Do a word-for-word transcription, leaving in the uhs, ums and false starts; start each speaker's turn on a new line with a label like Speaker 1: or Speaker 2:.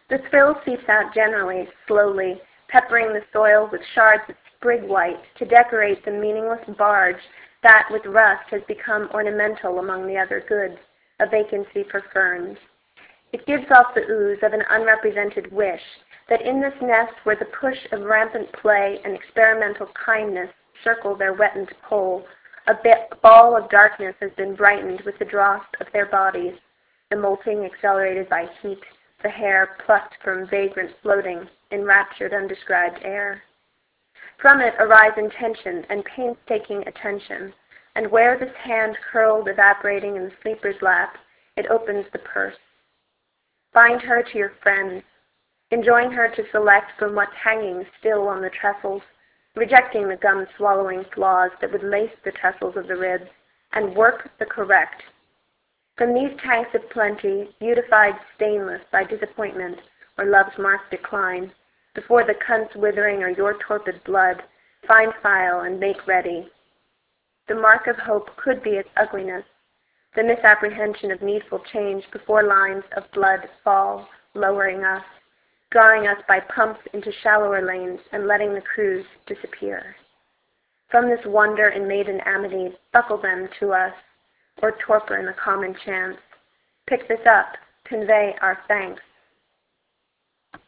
Speaker 1: The thrill seeps out generally, slowly, peppering the soil with shards of sprig white to decorate the meaningless barge that with rust has become ornamental among the other goods, a vacancy for ferns. It gives off the ooze of an unrepresented wish that in this nest where the push of rampant play and experimental kindness circle their wettened pole, a ball of darkness has been brightened with the dross of their bodies, the molting accelerated by heat, the hair plucked from vagrant floating, enraptured undescribed air. From it arise intention and painstaking attention, and where this hand curled evaporating in the sleeper's lap, it opens the purse. Bind her to your friends, enjoin her to select from what's hanging still on the trestles, rejecting the gum-swallowing flaws that would lace the trestles of the ribs, and work the correct. From these tanks of plenty, beautified stainless by disappointment or love's marked decline, before the cunt's withering or your torpid blood, find file and make ready. The mark of hope could be its ugliness, the misapprehension of needful change before lines of blood fall, lowering us, drawing us by pumps into shallower lanes and letting the crews disappear. From this wonder in maiden amity, buckle them to us, or torpor in the common chance. Pick this up, convey our thanks,